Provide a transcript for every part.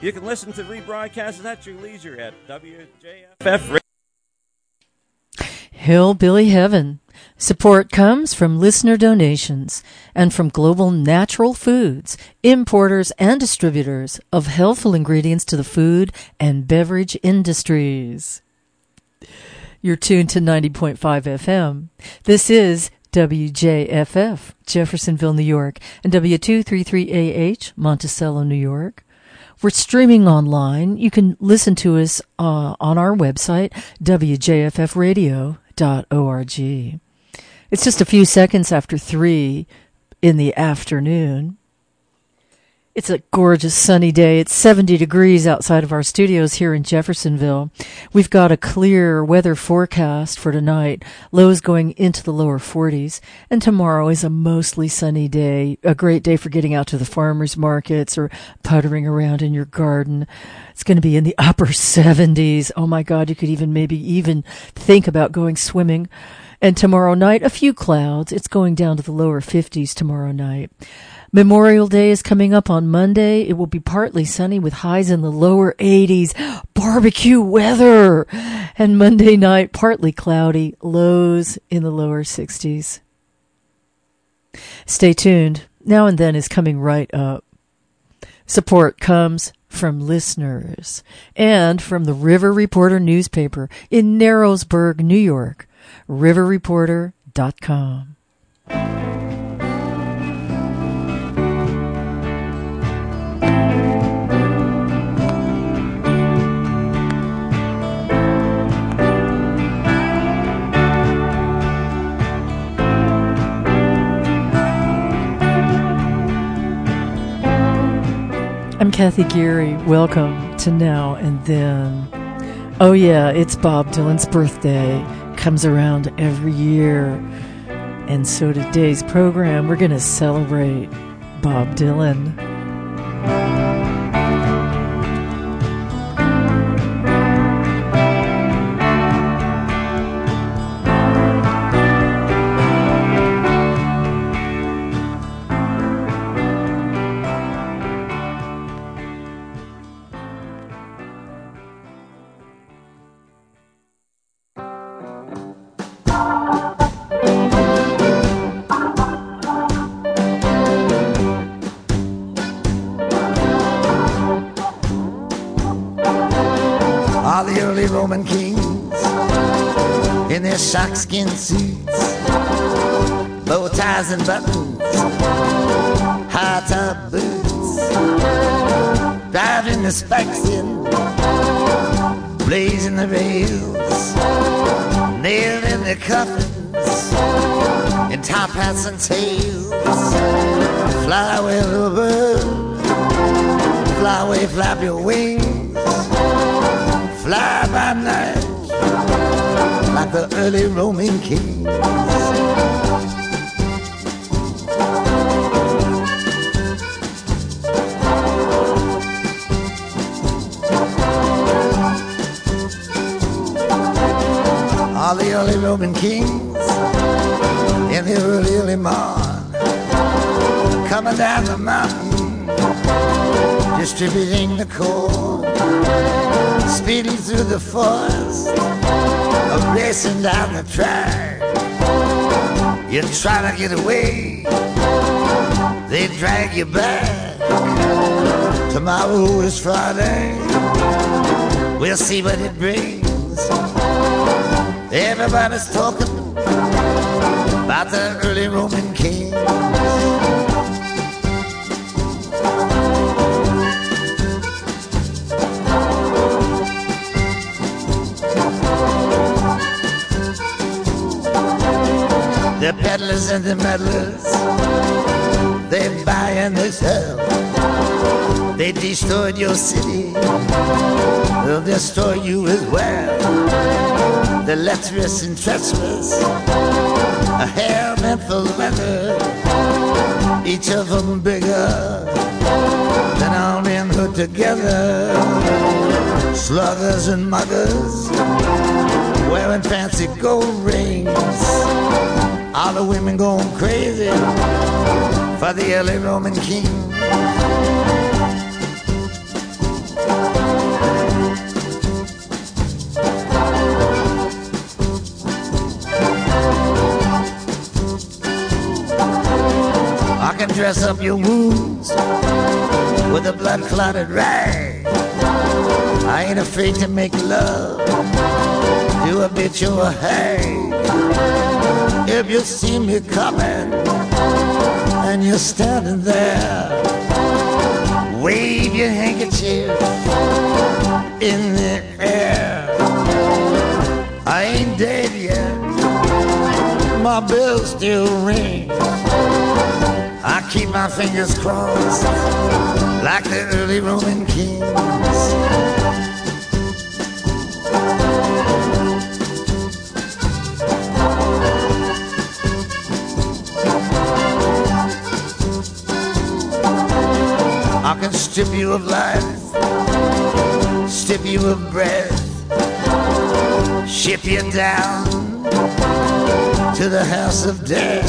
You can listen to rebroadcasts at your leisure at WJFF Radio. Hillbilly Heaven. Support comes from listener donations and from Global Natural Foods, importers and distributors of healthful ingredients to the food and beverage industries. You're tuned to 90.5 FM. This is WJFF, Jeffersonville, New York, and W233AH, Monticello, New York. We're streaming online. You can listen to us on our website, WJFFradio.org. It's just a few seconds after 3 in the afternoon. It's a gorgeous sunny day. It's 70 degrees outside of our studios here in Jeffersonville. We've got a clear weather forecast for tonight, lows going into the lower 40s. And tomorrow is a mostly sunny day, a great day for getting out to the farmers markets or puttering around in your garden. It's going to be in the upper 70s. Oh my God, you could even think about going swimming. And tomorrow night, a few clouds. It's going down to the lower 50s tomorrow night. Memorial Day is coming up on Monday. It will be partly sunny with highs in the lower 80s. Barbecue weather! And Monday night, partly cloudy, lows in the lower 60s. Stay tuned. Now and Then is coming right up. Support comes from listeners and from the River Reporter newspaper in Narrowsburg, New York. riverreporter.com. I'm Kathy Geary. Welcome to Now and Then. Oh yeah, it's Bob Dylan's birthday. Comes around every year. And so today's program, we're going to celebrate Bob Dylan. Roman kings in their sharkskin suits, bow ties and buttons, high top boots, driving the spikes in, blazing the rails, nailed in their coffins, in top hats and tails. Fly away, little bird, fly away, flap your wings. Fly by night like the early Roman kings. All the early Roman kings in the early morn, coming down the mountain, distributing the corn. Speeding through the forest, racing down the track. You try to get away, they drag you back. Tomorrow is Friday, we'll see what it brings. Everybody's talking about the early Roman kings. The peddlers and the meddlers, they buy and they sell. They destroyed your city, they'll destroy you as well. The lecherous and treacherous, a hair meant for leather, each of them bigger than all men put together. Sluggers and muggers, wearing fancy gold rings. All the women going crazy for the early Roman king. dress up your wounds with a blood-clotted rag. I ain't afraid to make love to a bitch or a hag. If you see me coming and you're standing there, wave your handkerchief in the air. I ain't dead yet, my bell still rings. I keep my fingers crossed like the early Roman kings. I can strip you of life, strip you of breath, ship you down to the house of death.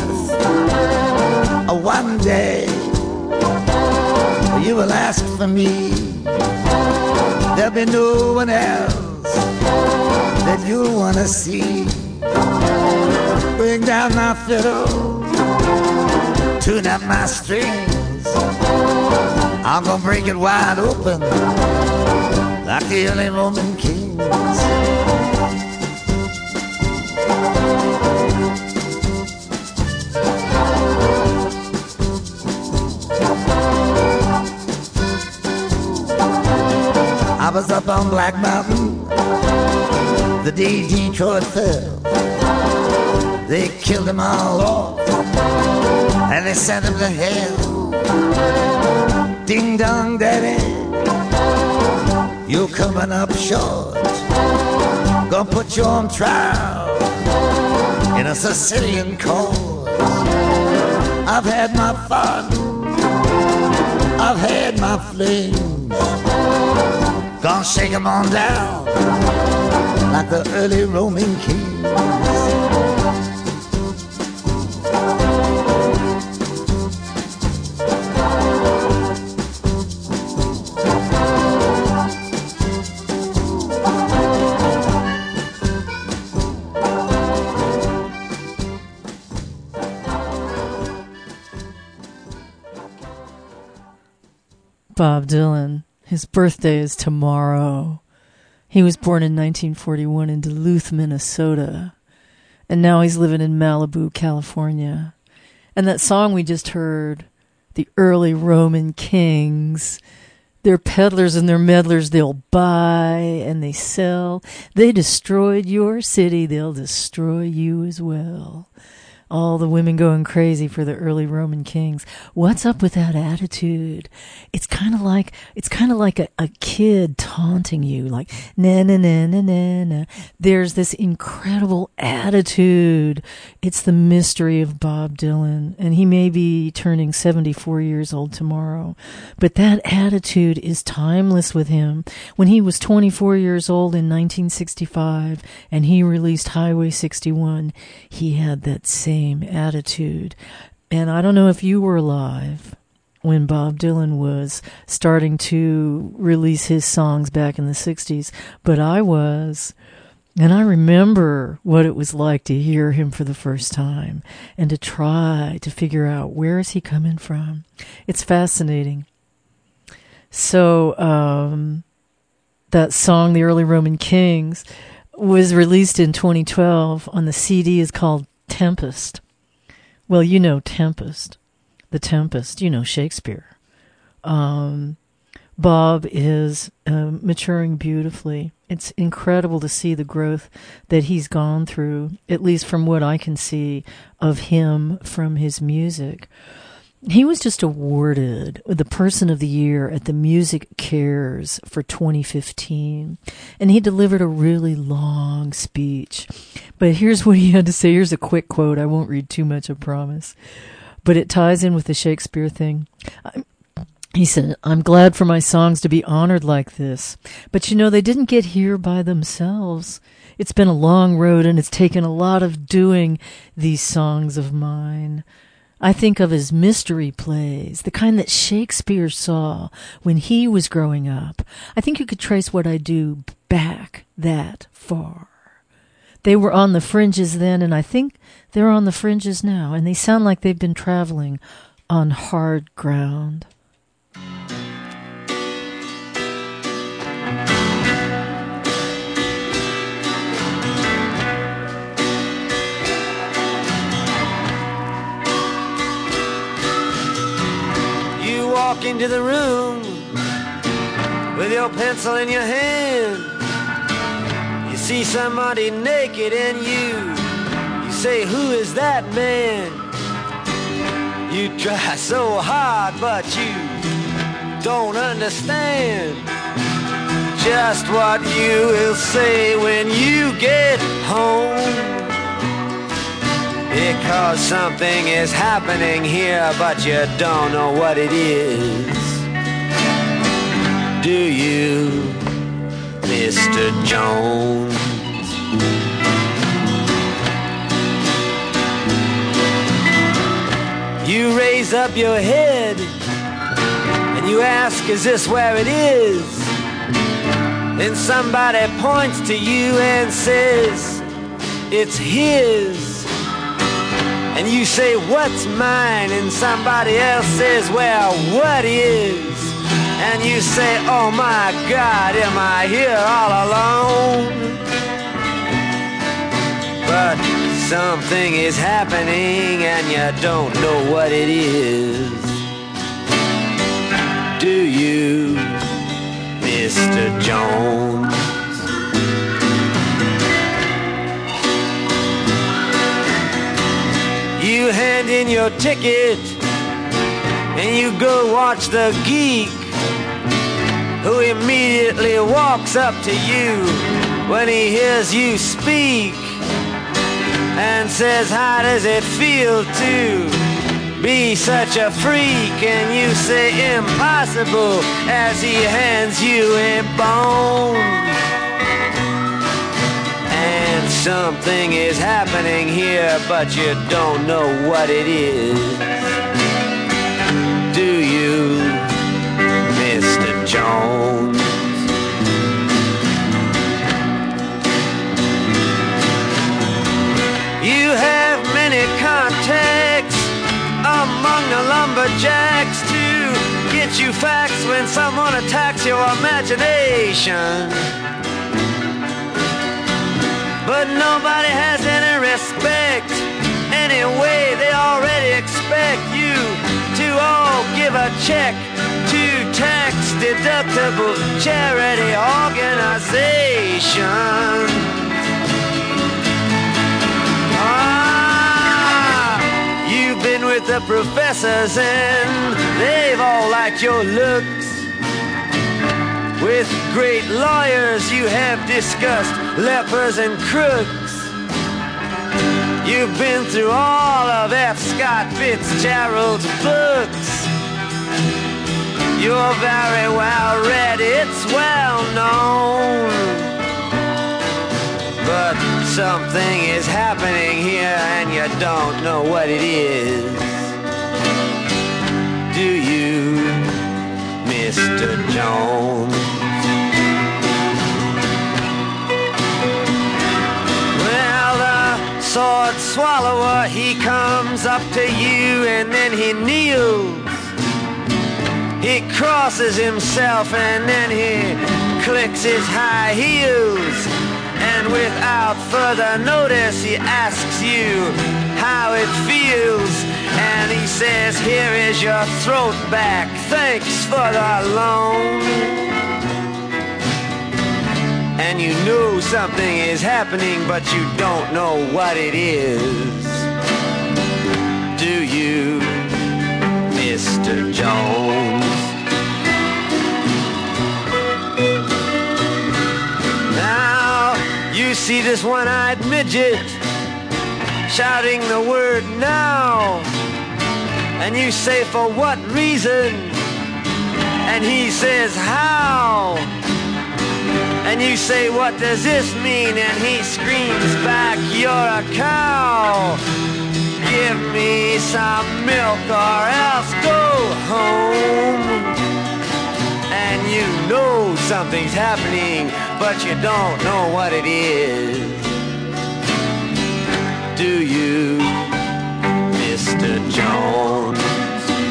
One day you will ask for me. There'll be no one else that you'll want to see. Bring down my fiddle, tune up my strings. I'm gonna break it wide open like the early Roman kings. I was up on Black Mountain the day Detroit fell. They killed them all off and they sent them to hell. Ding dong daddy, you're coming up short. Gonna put you on trial in a Sicilian cause. I've had my fun, I've had my flings. Gonna shake 'em on down like the early Roman kings. Bob Dylan. His birthday is tomorrow. He was born in 1941 in Duluth, Minnesota. And now he's living in Malibu, California. And that song we just heard, the early Roman kings, they're peddlers and they're meddlers. They'll buy and they sell. They destroyed your city. They'll destroy you as well. All the women going crazy for the early Roman kings. What's up with that attitude? It's kind of like a kid taunting you, like na na na na na na. There's this incredible attitude. It's the mystery of Bob Dylan, and he may be turning 74 years old tomorrow, but that attitude is timeless with him. When he was 24 years old in 1965, and he released Highway 61, he had that same attitude. And I don't know if you were alive when Bob Dylan was starting to release his songs back in the 60s, but I was. And I remember what it was like to hear him for the first time and to try to figure out where is he coming from. It's fascinating. So that song, The Early Roman Kings, was released in 2012 on the CD is called Tempest. Well, you know Tempest. The Tempest, you know Shakespeare. Bob is maturing beautifully. It's incredible to see the growth that he's gone through, at least from what I can see of him from his music. He was just awarded the Person of the Year at the Music Cares for 2015, and he delivered a really long speech. But here's what he had to say. Here's a quick quote. I won't read too much, I promise. But it ties in with the Shakespeare thing. He said, "I'm glad for my songs to be honored like this. But you know, they didn't get here by themselves. It's been a long road, and it's taken a lot of doing these songs of mine. I think of as mystery plays, the kind that Shakespeare saw when he was growing up. I think you could trace what I do back that far. They were on the fringes then, and I think they're on the fringes now, and they sound like they've been traveling on hard ground. You walk into the room with your pencil in your hand. You see somebody naked and you say, who is that man? You try so hard, but you don't understand just what you will say when you get home. Because something is happening here, but you don't know what it is. Do you, Mr. Jones? You raise up your head and you ask, is this where it is? Then somebody points to you and says, it's his. And you say, what's mine? And somebody else says, well, what is? And you say, oh my God, am I here all alone? But something is happening and you don't know what it is. Do you, Mr. Jones? You hand in your ticket and you go watch the geek, who immediately walks up to you when he hears you speak and says, how does it feel to be such a freak? And you say, impossible, as he hands you a bone. And something is happening here, but you don't know what it is. Do you, Mr. Jones? You have many contacts among the lumberjacks to get you facts when someone attacks your imagination. But nobody has any respect. Anyway, they already expect you to all give a check to tax-deductible charity organization. You've been with the professors and they've all liked your looks. With great lawyers you have discussed lepers and crooks. You've been through all of F. Scott Fitzgerald's books. You're very well read, it's well known. But something is happening here and you don't know what it is. Do you, Mr. Jones? Well, the sword swallower, he comes up to you and then he kneels. He crosses himself and then he clicks his high heels. And without further notice, he asks you how it feels. And he says, here is your throat back, thanks for the loan. And you know something is happening, but you don't know what it is. Do you, Mr. Jones? Now, you see this one-eyed midget shouting the word now. And you say, for what reason? And he says, how? And you say, what does this mean? And he screams back, you're a cow. Give me some milk or else go home. And you know something's happening, but you don't know what it is. Do you, Mr. Jones?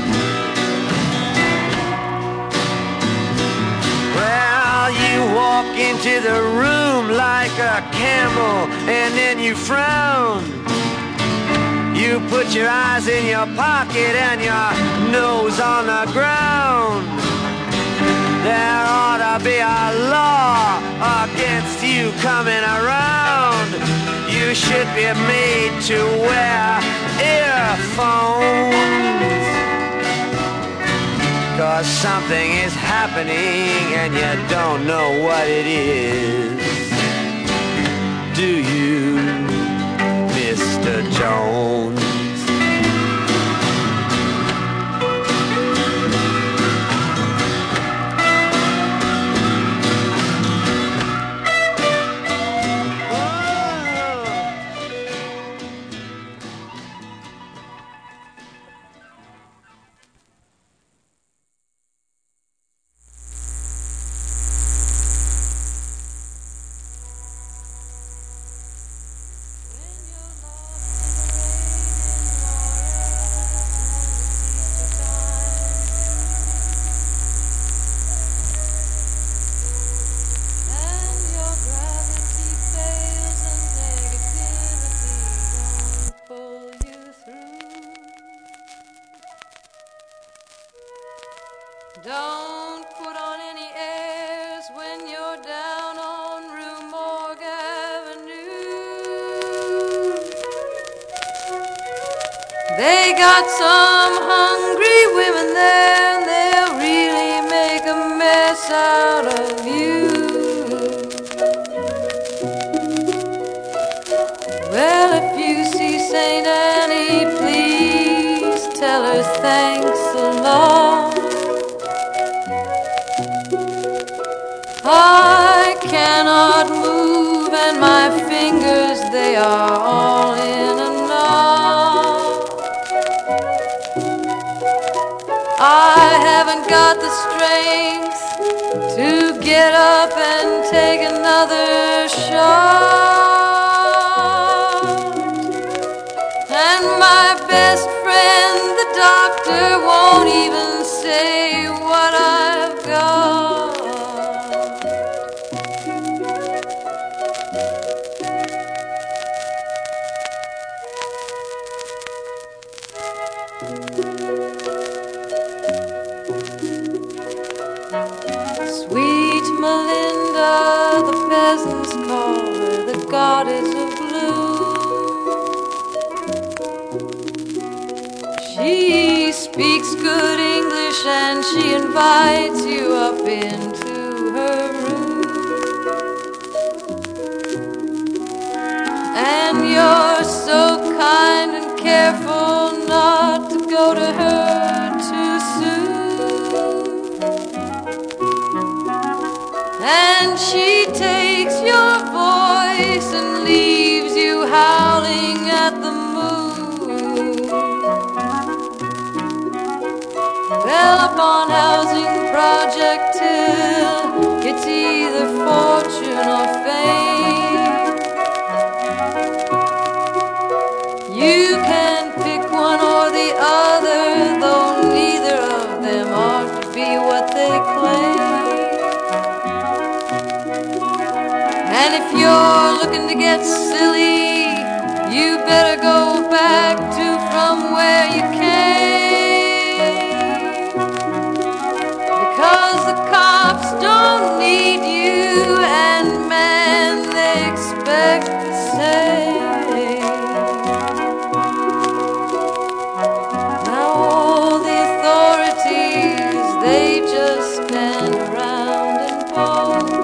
walk into the room like a camel and then you frown. You put your eyes in your pocket and your nose on the ground. There ought to be a law against you coming around. You should be made to wear earphones. 'Cause something is happening and you don't know what it is. Do you, Mr. Jones? Don't put on any airs when you're down on Rue Morgue Avenue. They got some hungry women there, and they'll really make a mess out of you. Well, if you see St. Annie, please tell her thanks a lot. I cannot move and my fingers, they are all in a knot. I haven't got the strength to get up and take another shot. And my best friend, the doctor, won't even say what I've got. Sweet Melinda, the peasants call her the goddess of gloom. She speaks good English and she invites you up into her room. And you're so kind and careful not to go to her too soon. And she takes your voice and leaves you howling at the moon. Fell upon housing project till it's either fortune or fame. You can pick one or the other, though neither of them ought to be what they claim. And if you're looking to get silly, you better go back to from where you came. Because the cops don't need you, and man, they expect the same. Now all the authorities, they just stand around and pose.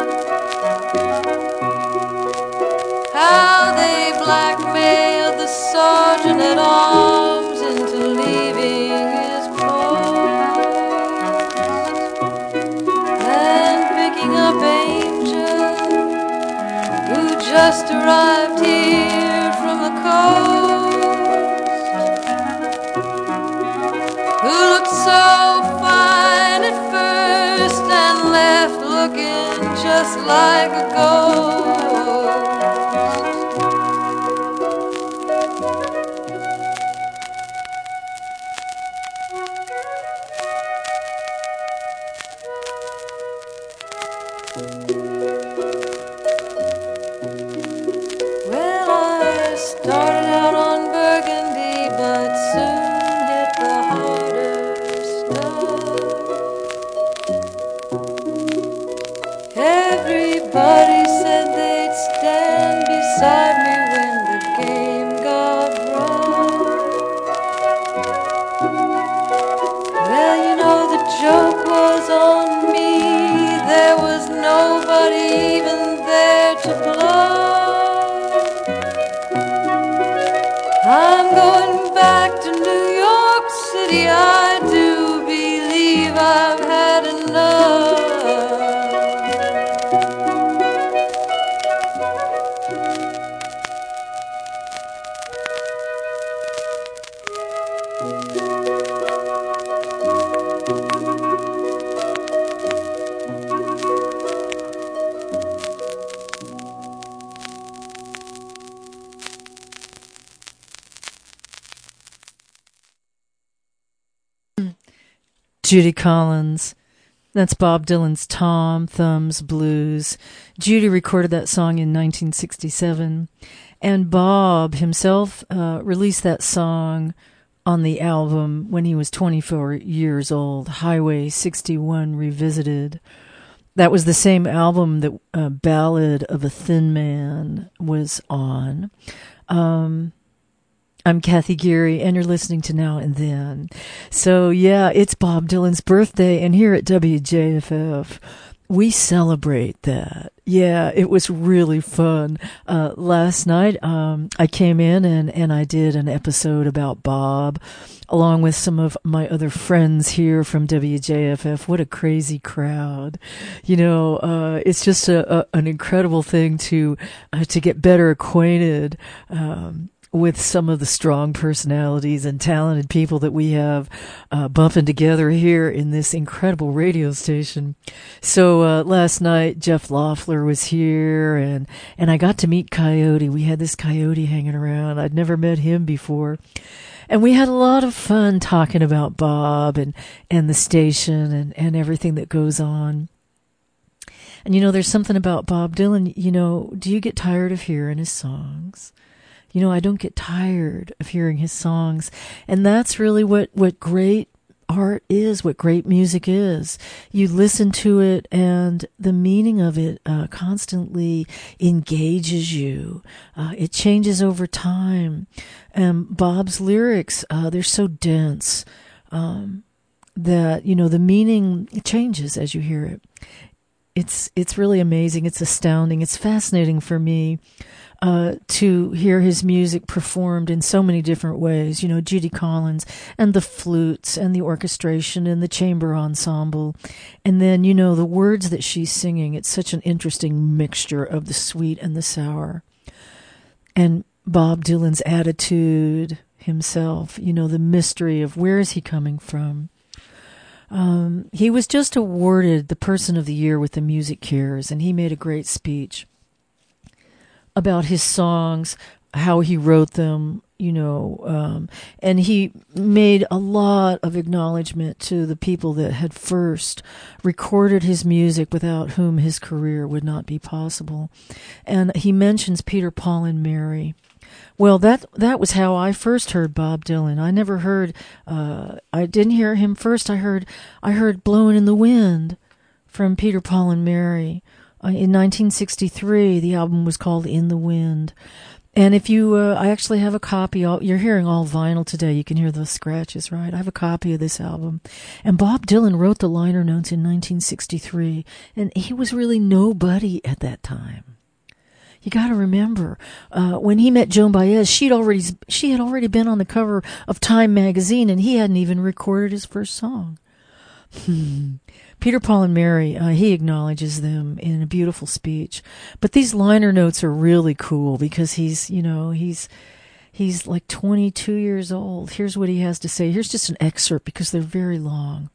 How they blackmailed the sergeant at arms into leaving his post. And picking up Angel, who just arrived here from the coast, who looked so fine at first and left looking just like a ghost. Everybody said they'd stand beside me when the game got rough. Well, you know the joke was on me. There was nobody even there to bluff. I'm going back to New York City. I do believe I've had enough. Judy Collins. That's Bob Dylan's Tom Thumb's Blues. Judy recorded that song in 1967, and Bob himself released that song on the album when he was 24 years old, Highway 61 Revisited. That was the same album that Ballad of a Thin Man was on. I'm Kathy Geary, and you're listening to Now and Then. So, yeah, it's Bob Dylan's birthday, and here at WJFF, we celebrate that. Yeah, it was really fun. Last night, I came in and I did an episode about Bob, along with some of my other friends here from WJFF. What a crazy crowd. You know, it's just an incredible thing to get better acquainted, with some of the strong personalities and talented people that we have bumping together here in this incredible radio station. So last night, Jeff Loeffler was here, and I got to meet Coyote. We had this Coyote hanging around. I'd never met him before. And we had a lot of fun talking about Bob and the station and everything that goes on. And, you know, there's something about Bob Dylan. You know, do you get tired of hearing his songs? You know, I don't get tired of hearing his songs. And that's really what great art is, what great music is. You listen to it, and the meaning of it constantly engages you. It changes over time. Bob's lyrics, they're so dense that, you know, the meaning changes as you hear it. It's really amazing. It's astounding. It's fascinating for me to hear his music performed in so many different ways. You know, Judy Collins and the flutes and the orchestration and the chamber ensemble. And then, you know, the words that she's singing. It's such an interesting mixture of the sweet and the sour. And Bob Dylan's attitude himself, you know, the mystery of where is he coming from. He was just awarded the Person of the Year with the Music Cares, and he made a great speech about his songs, how he wrote them, you know, and he made a lot of acknowledgement to the people that had first recorded his music, without whom his career would not be possible. And he mentions Peter, Paul, and Mary. Well, that was how I first heard Bob Dylan. I never heard, I didn't hear him first. I heard Blowin' in the Wind from Peter, Paul, and Mary. In 1963, the album was called In the Wind. And if you, I actually have a copy. You're hearing all vinyl today. You can hear the scratches, right? I have a copy of this album. And Bob Dylan wrote the liner notes in 1963. And he was really nobody at that time. You got to remember, when he met Joan Baez, she had already been on the cover of Time magazine, and he hadn't even recorded his first song. Peter, Paul, and Mary, he acknowledges them in a beautiful speech. But these liner notes are really cool because he's like 22 years old. Here's what he has to say. Here's just an excerpt because they're very long.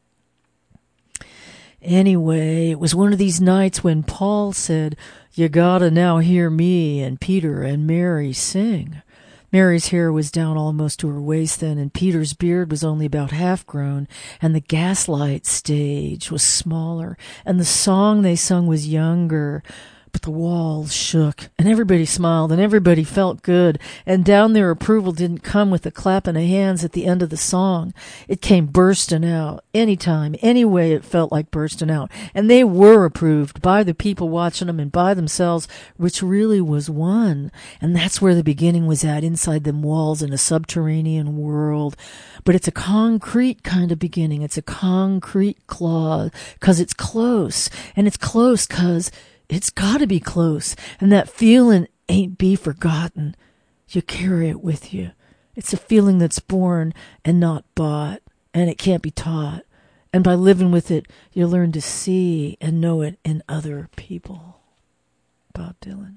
Anyway, it was one of these nights when Paul said, "You gotta now hear me and Peter and Mary sing." Mary's hair was down almost to her waist then, and Peter's beard was only about half grown, and the gaslight stage was smaller, and the song they sung was younger. But the walls shook, and everybody smiled, and everybody felt good, and down there approval didn't come with a clapping of hands at the end of the song. It came bursting out, anytime, any way it felt like bursting out. And they were approved by the people watching them and by themselves, which really was one. And that's where the beginning was at, inside them walls in a subterranean world. But it's a concrete kind of beginning. It's a concrete claw, 'cause it's close, and it's close 'cause it's got to be close, and that feeling ain't be forgotten. You carry it with you. It's a feeling that's born and not bought, and it can't be taught. And by living with it, you learn to see and know it in other people. Bob Dylan.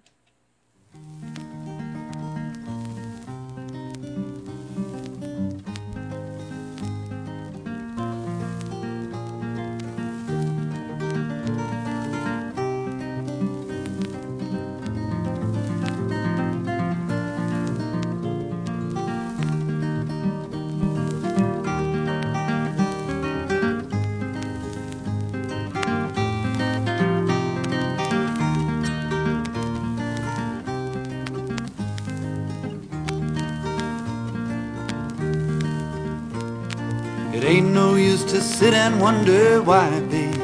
It ain't no use to sit and wonder why, babe.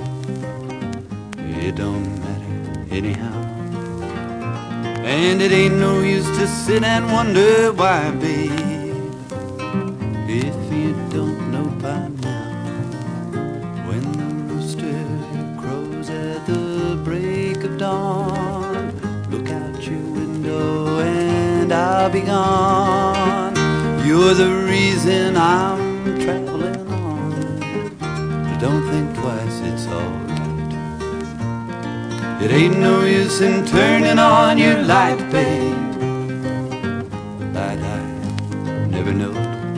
It don't matter anyhow. And it ain't no use to sit and wonder why, babe, if you don't know by now. When the rooster crows at the break of dawn, look out your window and I'll be gone. You're the reason I'm traveling on, but don't think twice, it's alright. It ain't no use in turning on your light, babe, the light I never know.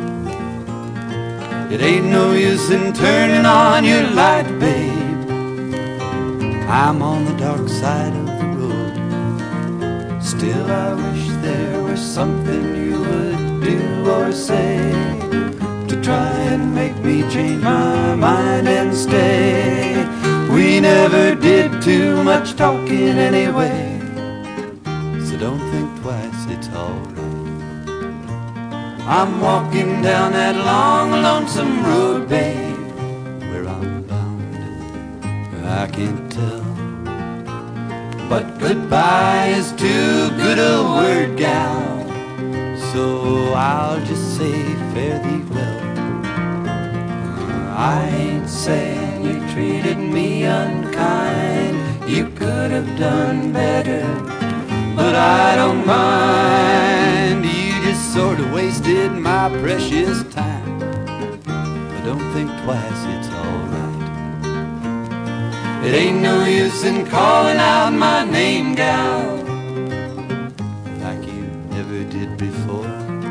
It ain't no use in turning on your light, babe, I'm on the dark side of the road. Still I wish there was something you would do or say to try and make me change my mind and stay. We never did too much talking anyway, so don't think twice, it's alright. I'm walking down that long, lonesome road, babe, where I'm bound, I can't tell. But goodbye is too good a word, gal, so I'll just say fare thee well. I ain't saying you treated me unkind, you could have done better, but I don't mind. You just sort of wasted my precious time, but don't think twice, it's alright. It ain't no use in calling out my name, gal, like you never did before.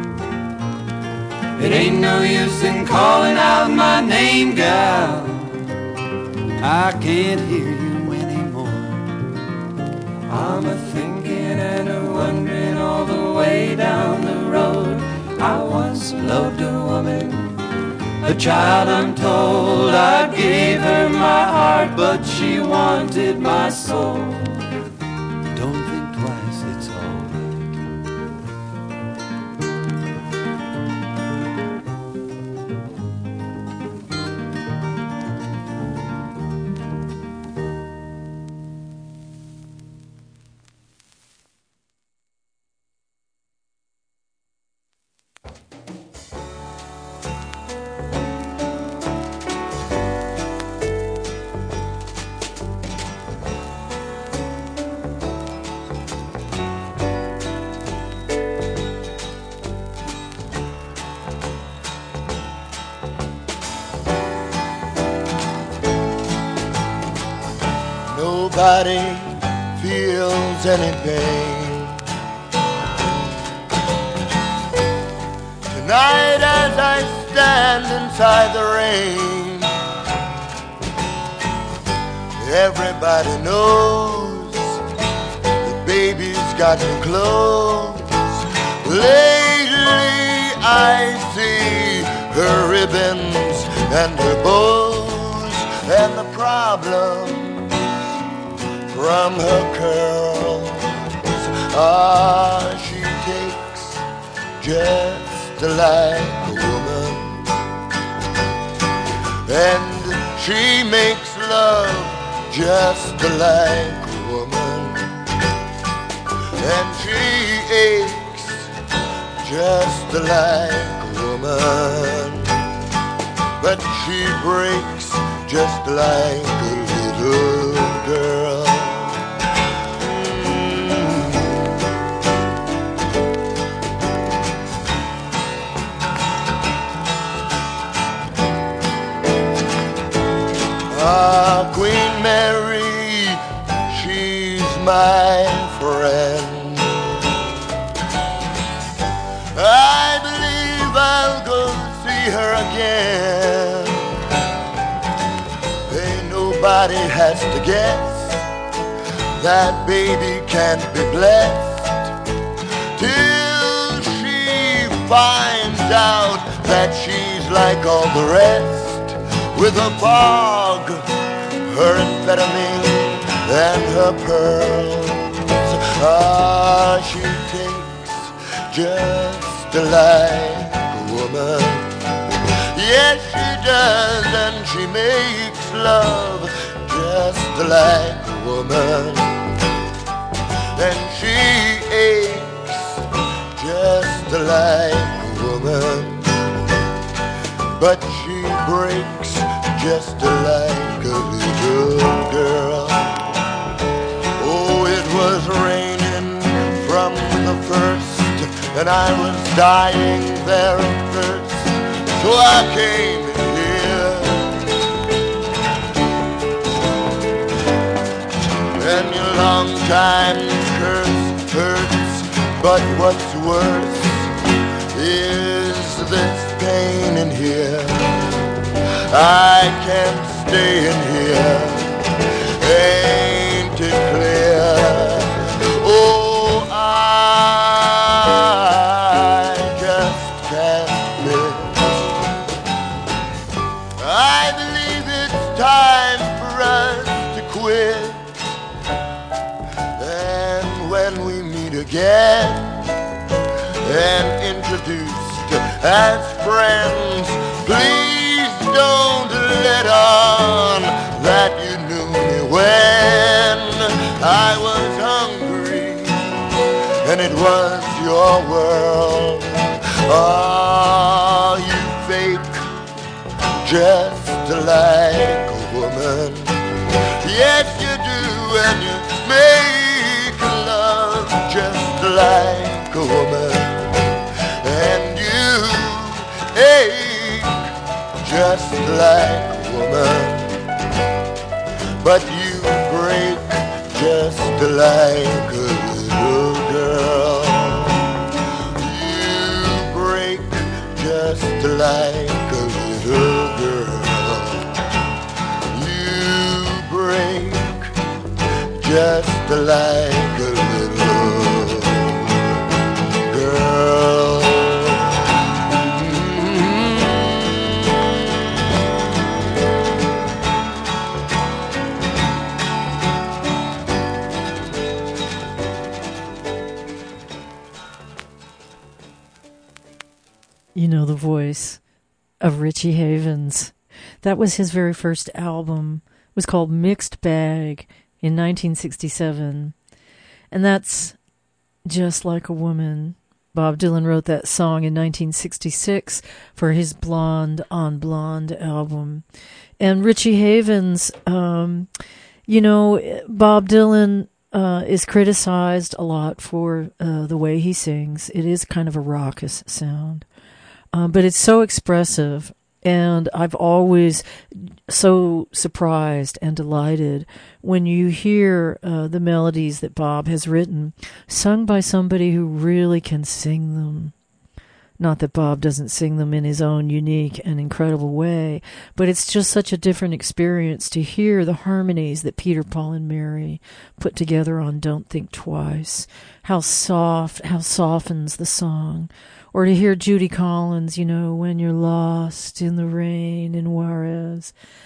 It ain't no use in calling out my name, gal, I can't hear you anymore. I'm a-thinking and a-wondering all the way down the road. I once loved a woman, a child I'm told. I gave her my heart, but she wanted my soul. Don't think twice, it's alright. Nobody feels any pain tonight as I stand inside the rain. Everybody knows that baby's got me close. Lately I see her ribbons and her bows, and the problems from her curls. She takes just like a woman, and she makes love just like a woman, and she aches just like a woman, but she breaks just like a little girl. Queen Mary, she's my friend. I believe I'll go see her again. Ain't nobody has to guess that baby can't be blessed till she finds out that she's like all the rest. With her fog, her amphetamine, and her pearls. She takes just like a woman. Yes, she does, and she makes love just like a woman. And she aches just like a woman, but she breaks just like a little girl. Oh, it was raining from the first, and I was dying there of thirst, so I came here. And your long time curse hurts, but what's worse is this pain in here. I can't stay in here, ain't it clear? Oh, I just can't live. I believe it's time for us to quit. And when we meet again and introduced as friends, please don't let on that you knew me when I was hungry and it was your world. Oh, you fake just like a woman. Yes, you do, and you make love just like a woman. And you ache just like a woman, but you break just like a little girl. You break just like a little girl. You break just like a little girl. You know the voice of Richie Havens. That was his very first album. It was called Mixed Bag in 1967. And that's Just Like a Woman. Bob Dylan wrote that song in 1966 for his Blonde on Blonde album. And Richie Havens, Bob Dylan is criticized a lot for the way he sings. It is kind of a raucous sound. But it's so expressive, and I've always so surprised and delighted when you hear the melodies that Bob has written, sung by somebody who really can sing them. Not that Bob doesn't sing them in his own unique and incredible way, but it's just such a different experience to hear the harmonies that Peter, Paul, and Mary put together on Don't Think Twice. How softens the song. Or to hear Judy Collins, When You're Lost in the Rain in Juarez.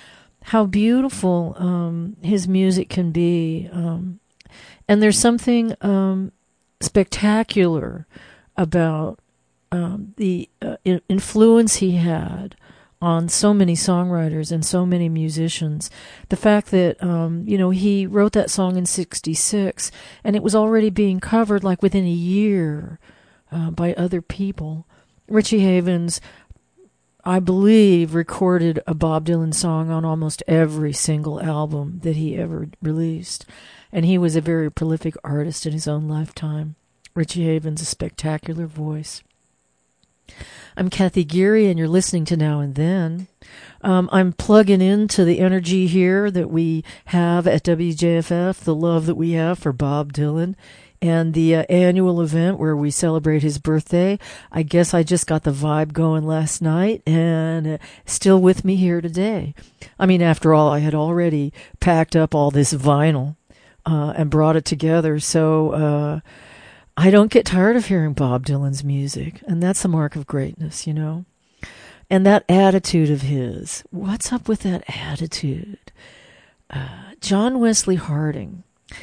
how beautiful his music can be. And there's something spectacular about the influence he had on so many songwriters and so many musicians. The fact that, he wrote that song in 1966, and it was already being covered like within a year by other people. Richie Havens, I believe, recorded a Bob Dylan song on almost every single album that he ever released. And he was a very prolific artist in his own lifetime. Richie Havens, a spectacular voice. I'm Kathy Geary, and you're listening to Now and Then. I'm plugging into the energy here that we have at WJFF, the love that we have for Bob Dylan, and the annual event where we celebrate his birthday. I guess I just got the vibe going last night, and still with me here today. I mean, after all, I had already packed up all this vinyl and brought it together, so I don't get tired of hearing Bob Dylan's music, and that's a mark of greatness, And that attitude of his, what's up with that attitude? John Wesley Harding,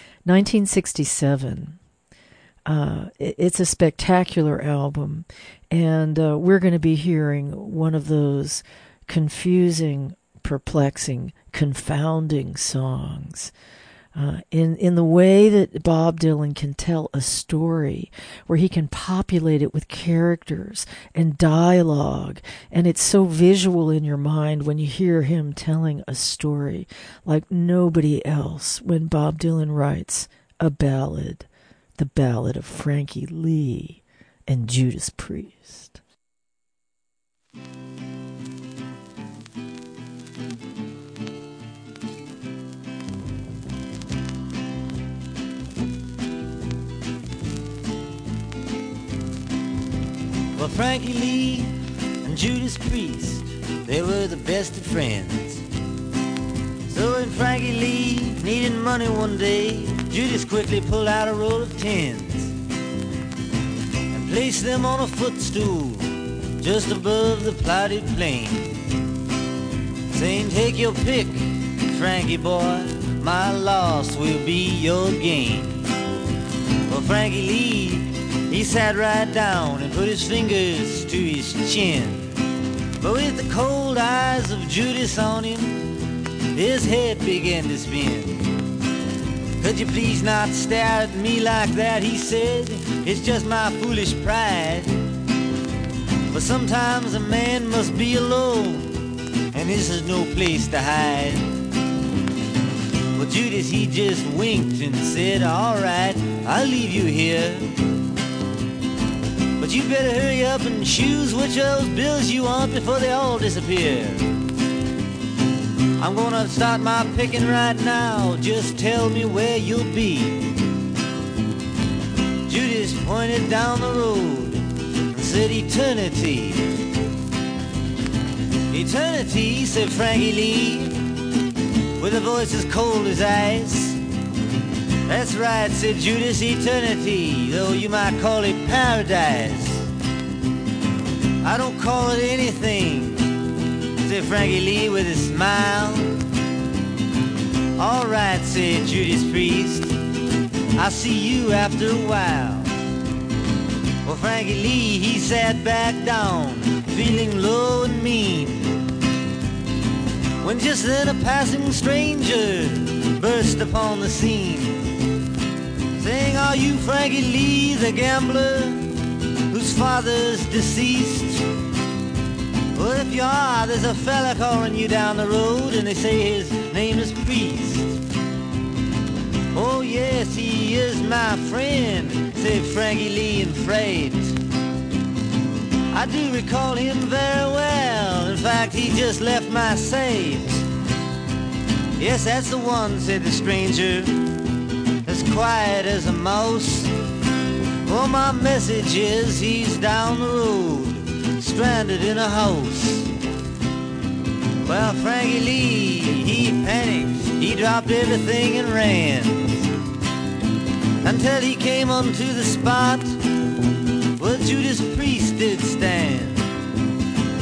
1967. It's a spectacular album, and we're going to be hearing one of those confusing, perplexing, confounding songs. In the way that Bob Dylan can tell a story, where he can populate it with characters and dialogue, and it's so visual in your mind when you hear him telling a story like nobody else. When Bob Dylan writes a ballad, the Ballad of Frankie Lee and Judas Priest. Well, Frankie Lee and Judas Priest, they were the best of friends. So when Frankie Lee needed money one day, Judas quickly pulled out a roll of tens and placed them on a footstool just above the plotted plain, saying, "Take your pick, Frankie boy, my loss will be your gain." Well, Frankie Lee, he sat right down and put his fingers to his chin. But with the cold eyes of Judas on him, his head began to spin. "Could you please not stare at me like that?" he said. "It's just my foolish pride. But sometimes a man must be alone, and this is no place to hide." Well, Judas, he just winked and said, "All right, I'll leave you here. But you better hurry up and choose which of those bills you want before they all disappear. I'm gonna start my picking right now. Just tell me where you'll be." Judas pointed down the road and said, "Eternity." "Eternity," said Frankie Lee, with a voice as cold as ice. "That's right," said Judas, "eternity, though you might call it paradise." "I don't call it anything," said Frankie Lee with a smile. "All right," said Judas Priest, "I'll see you after a while." Well, Frankie Lee, he sat back down, feeling low and mean, when just then a passing stranger burst upon the scene, saying, "Are you Frankie Lee, the gambler, whose father's deceased?" "Well, if you are, there's a fella calling you down the road, and they say his name is Priest." "Oh, yes, he is my friend," said Frankie Lee in fright. "I do recall him very well. In fact, he just left my safe." "Yes, that's the one," said the stranger, as quiet as a mouse. "Well, my message is he's down the road, stranded in a house." Well, Frankie Lee, he panicked. He dropped everything and ran, until he came onto the spot where Judas Priest did stand.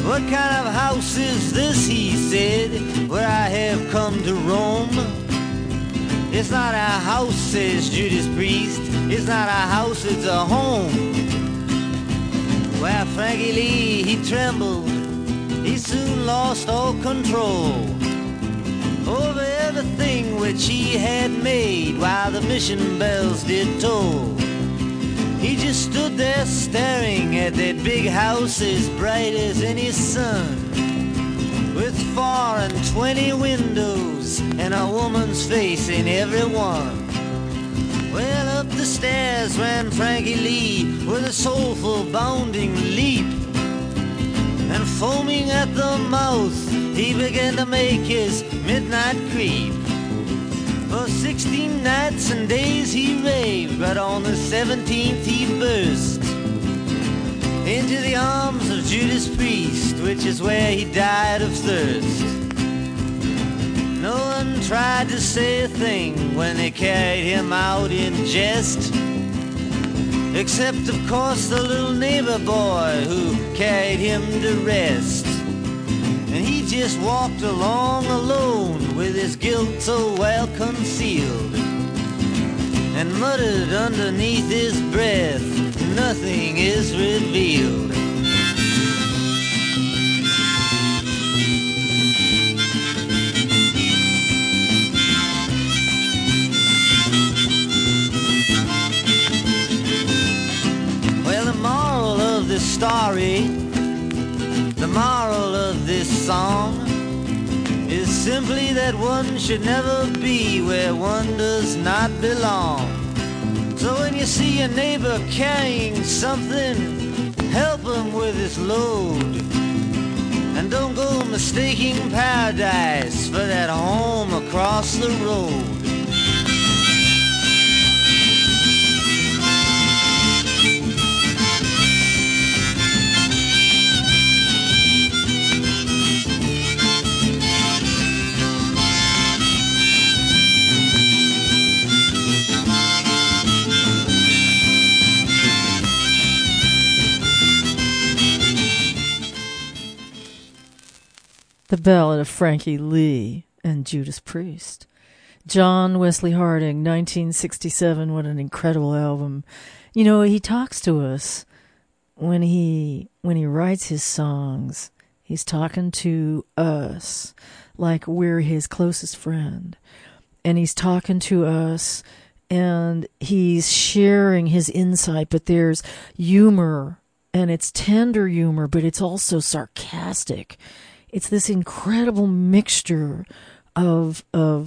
What kind of house is this, he said, where I have come to roam? It's not a house, says Judas Priest. It's not a house, it's a home. Well, Frankie Lee, he trembled. He soon lost all control over everything which he had made while the mission bells did toll. He just stood there staring at that big house as bright as any sun, with 24 windows and a woman's face in every one. Well, up the stairs ran Frankie Lee with a soulful bounding leap, and foaming at the mouth he began to make his midnight creep. For 16 nights and days he raved, but on the 17th he burst into the arms of Judas Priest, which is where he died of thirst. No one tried to say a thing when they carried him out in jest, except of course the little neighbor boy who carried him to rest. And he just walked along alone with his guilt so well concealed, and muttered underneath his breath, nothing is revealed. Well, the moral of this story, the moral of this song, is simply that one should never be where one does not belong. So when you see your neighbor carrying something, help him with his load, and don't go mistaking paradise for that home across the road. The Ballad of Frankie Lee and Judas Priest. John Wesley Harding, 1967. What an incredible album. You know, he talks to us when he writes his songs. He's talking to us like we're his closest friend. And he's talking to us and he's sharing his insight, but there's humor, and it's tender humor, but it's also sarcastic. It's this incredible mixture of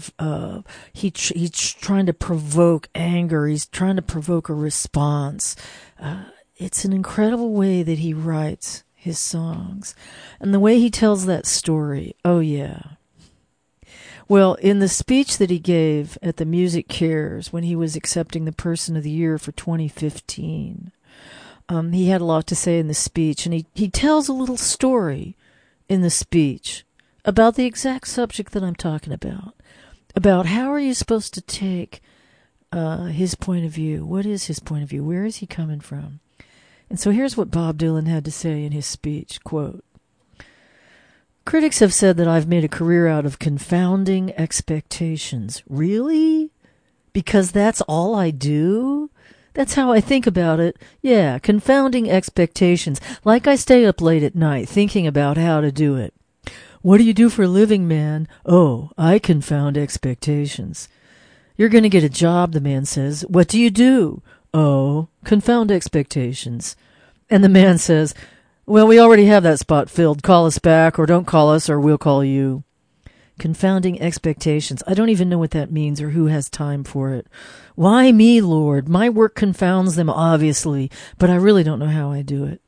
he's trying to provoke anger. He's trying to provoke a response. It's an incredible way that he writes his songs, and the way he tells that story. Oh yeah. Well, in the speech that he gave at the Music Cares when he was accepting the Person of the Year for 2015, he had a lot to say in the speech, and he tells a little story in the speech about the exact subject that I'm talking about how are you supposed to take his point of view. What is his point of view? Where is he coming from? And so here's what Bob Dylan had to say in his speech, quote, "Critics have said that I've made a career out of confounding expectations. Really? Because that's all I do? That's how I think about it. Yeah, confounding expectations. Like I stay up late at night thinking about how to do it. What do you do for a living, man? Oh, I confound expectations. You're going to get a job, the man says. What do you do? Oh, confound expectations. And the man says, well, we already have that spot filled. Call us back, or don't call us, or we'll call you. Confounding expectations. I don't even know what that means or who has time for it. Why me, Lord? My work confounds them, obviously, but I really don't know how I do it."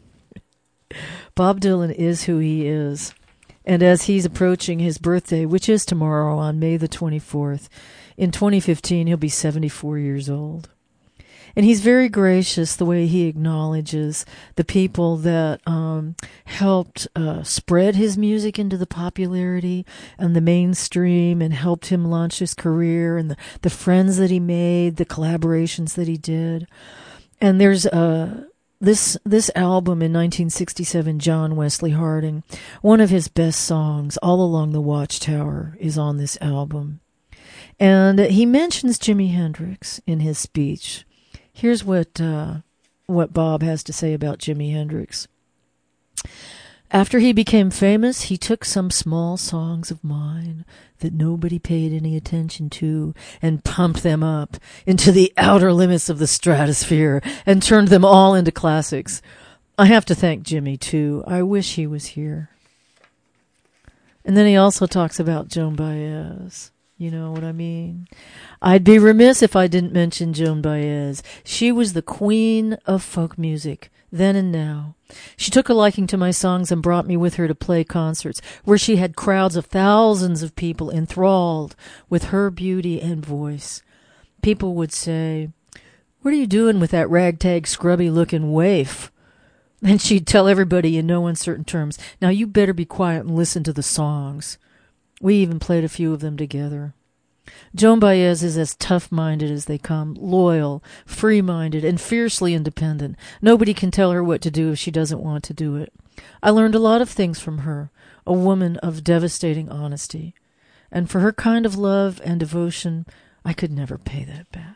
Bob Dylan is who he is. And as he's approaching his birthday, which is tomorrow on May the 24th, in 2015, he'll be 74 years old. And he's very gracious the way he acknowledges the people that helped spread his music into the popularity and the mainstream and helped him launch his career, and the friends that he made, the collaborations that he did. And there's this album in 1967, John Wesley Harding, one of his best songs, All Along the Watchtower, is on this album. And he mentions Jimi Hendrix in his speech. Here's what Bob has to say about Jimi Hendrix. After he became famous, he took some small songs of mine that nobody paid any attention to and pumped them up into the outer limits of the stratosphere and turned them all into classics. I have to thank Jimmy, too. I wish he was here. And then he also talks about Joan Baez. You know what I mean? I'd be remiss if I didn't mention Joan Baez. She was the queen of folk music, then and now. She took a liking to my songs and brought me with her to play concerts, where she had crowds of thousands of people enthralled with her beauty and voice. People would say, "What are you doing with that ragtag, scrubby-looking waif?" And she'd tell everybody in no uncertain terms, "Now you better be quiet and listen to the songs." We even played a few of them together. Joan Baez is as tough-minded as they come, loyal, free-minded, and fiercely independent. Nobody can tell her what to do if she doesn't want to do it. I learned a lot of things from her, a woman of devastating honesty. And for her kind of love and devotion, I could never pay that back.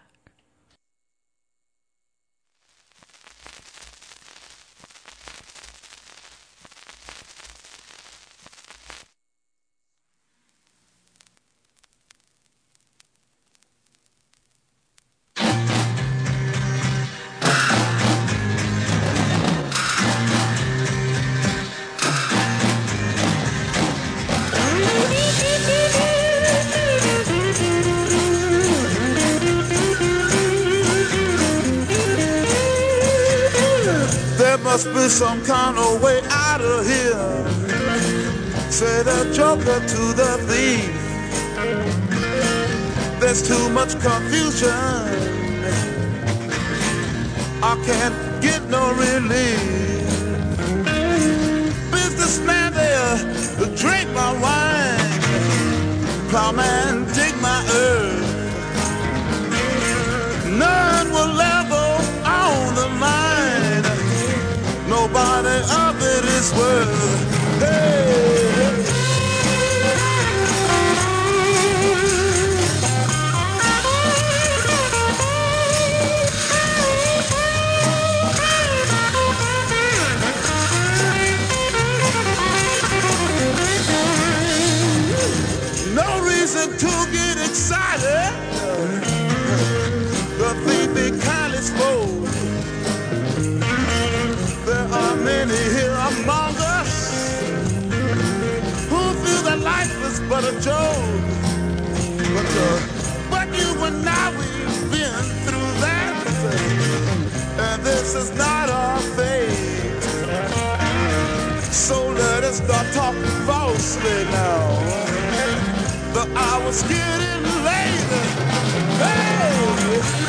Must be some kind of way out of here, said the joker to the thief. There's too much confusion, I can't get no relief. Businessman there, drink my wine. Plowman, dig my earth. None will level on the mine. Nobody of it is worth. Hey. No reason to get excited. The thief be kindly spoke. There are many here among us who feel that life is but a joke. But you and I, we've been through that, and this is not our fate. So let us start talking falsely now. The hour's getting late. Hey!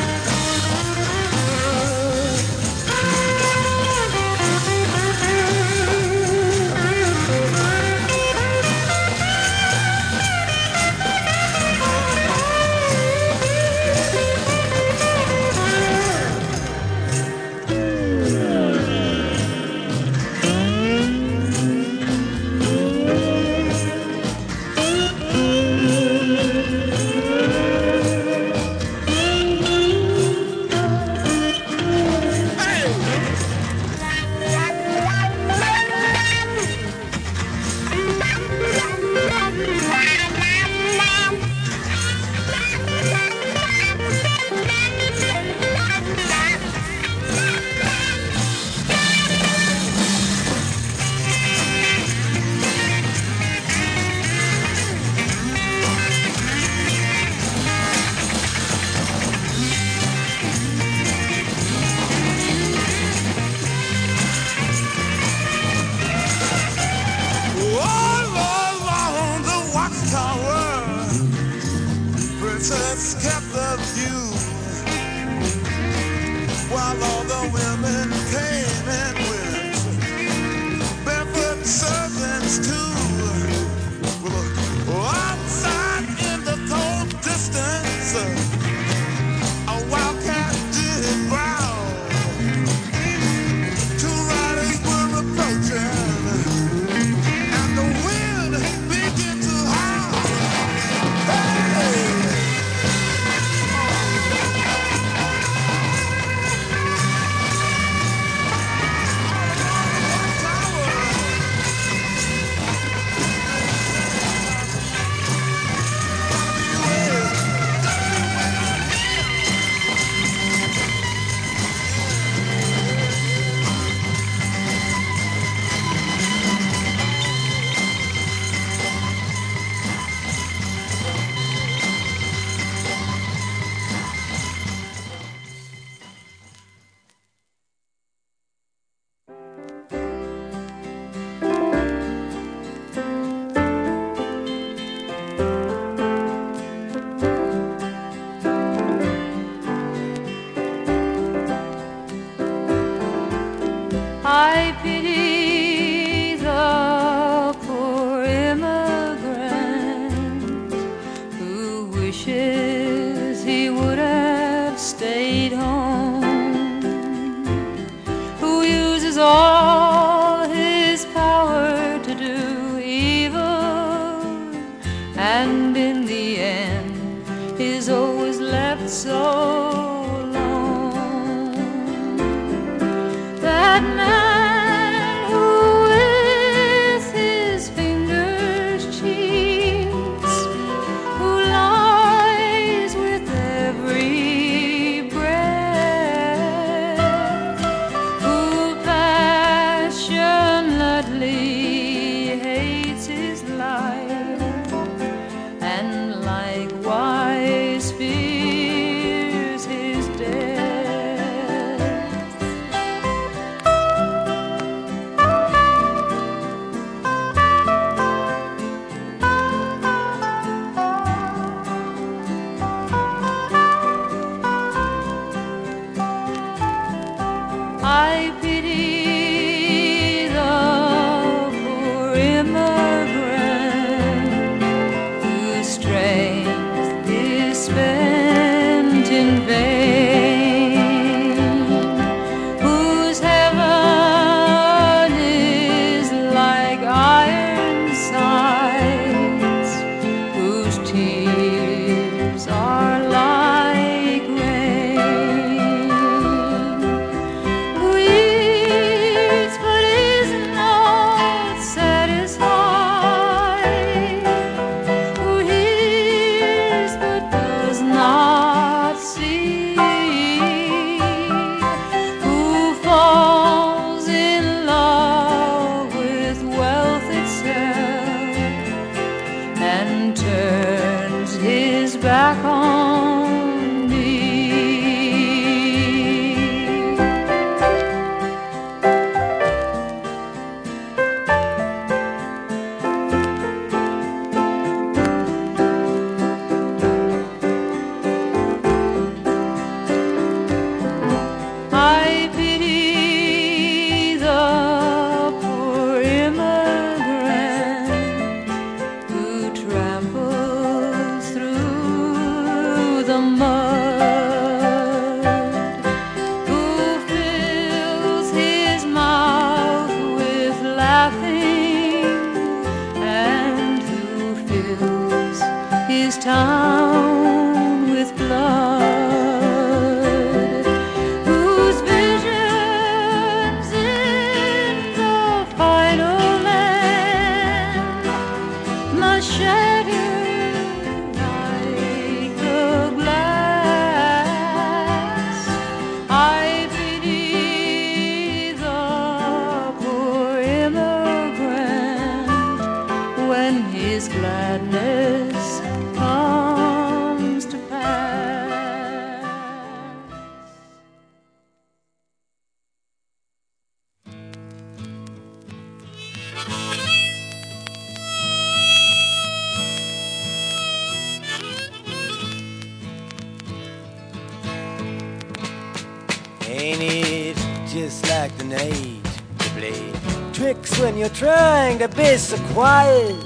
Ain't it just like the night you play tricks when you're trying to be so quiet?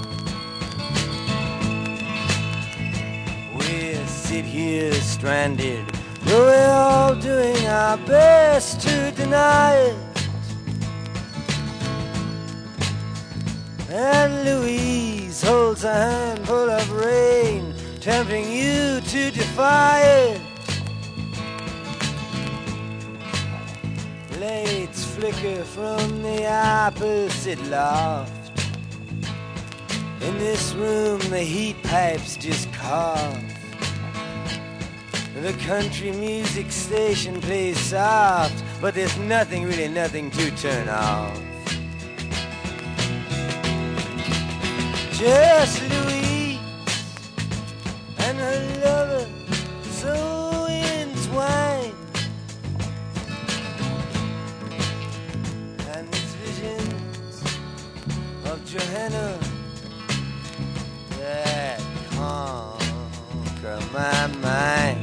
We sit here stranded, though we're all doing our best to deny it. And Louise holds a handful of rain, tempting you to defy it. Lights flicker from the opposite loft. In this room the heat pipes just cough. The country music station plays soft, but there's nothing, really nothing to turn off. Just Louise and her lover so entwined. And these visions of Johanna that conquer my mind.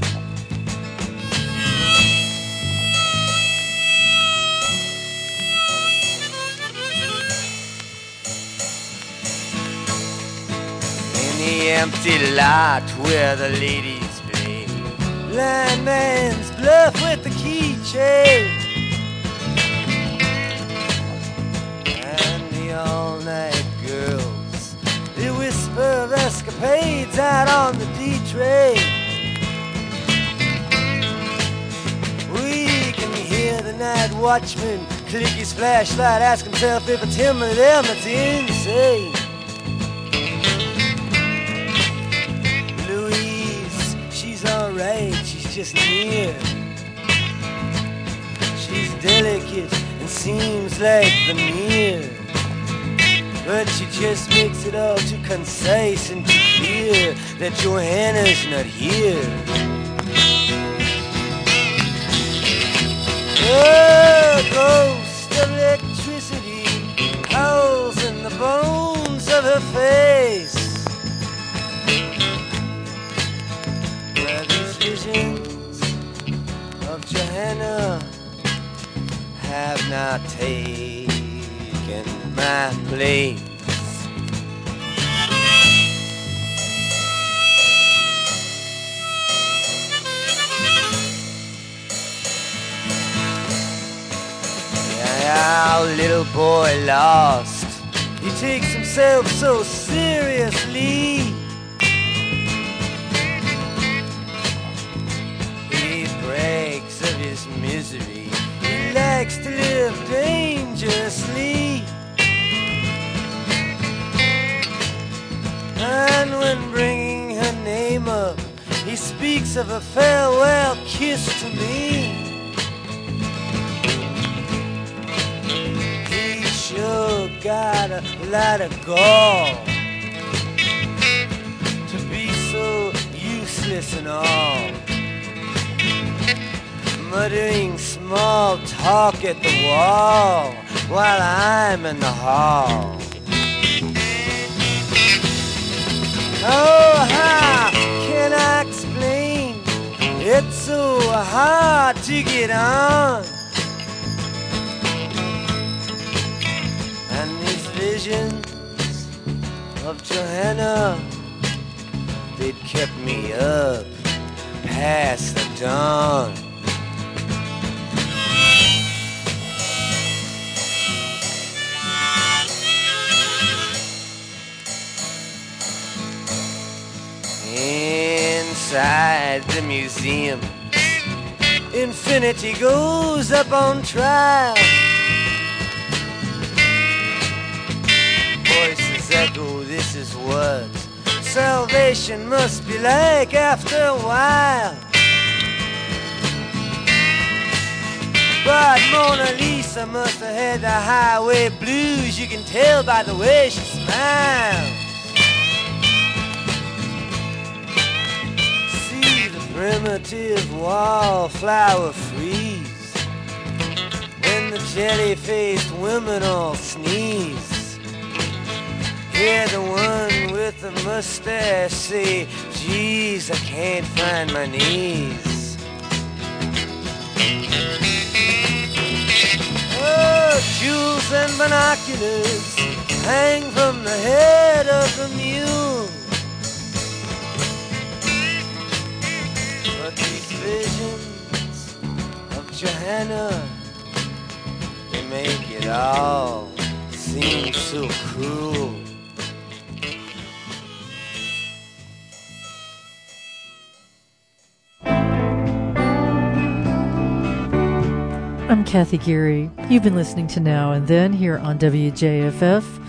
The empty lot where the ladies play blind man's bluff with the keychain, and the all-night girls, they whisper of escapades out on the D-train. We can hear the night watchman click his flashlight, ask himself if it's him or them that's insane. Alright, she's just near. She's delicate and seems like the mirror, but she just makes it all too concise and too clear that Johanna's not here. The ghost of electricity howls in the bones of her face. Visions of Johanna have not taken my place. Our little boy lost, he takes himself so seriously. Of his misery, he likes to live dangerously. And when bringing her name up, he speaks of a farewell kiss to me. He sure got a lot of gall to be so useless and all, muttering small talk at the wall while I'm in the hall. Oh, how can I explain? It's so hard to get on. And these visions of Johanna, they'd kept me up past the dawn. Inside the museum, infinity goes up on trial. Voices echo, this is what salvation must be like after a while. But Mona Lisa must have had the highway blues. You can tell by the way she smiles. Primitive wallflower freeze when the jelly-faced women all sneeze. Hear the one with the mustache say, geez, I can't find my knees. jewels and binoculars hang from the head of the mule. But these visions of Johanna, they make it all seem so cruel. I'm Kathy Geary. You've been listening to Now and Then here on WJFF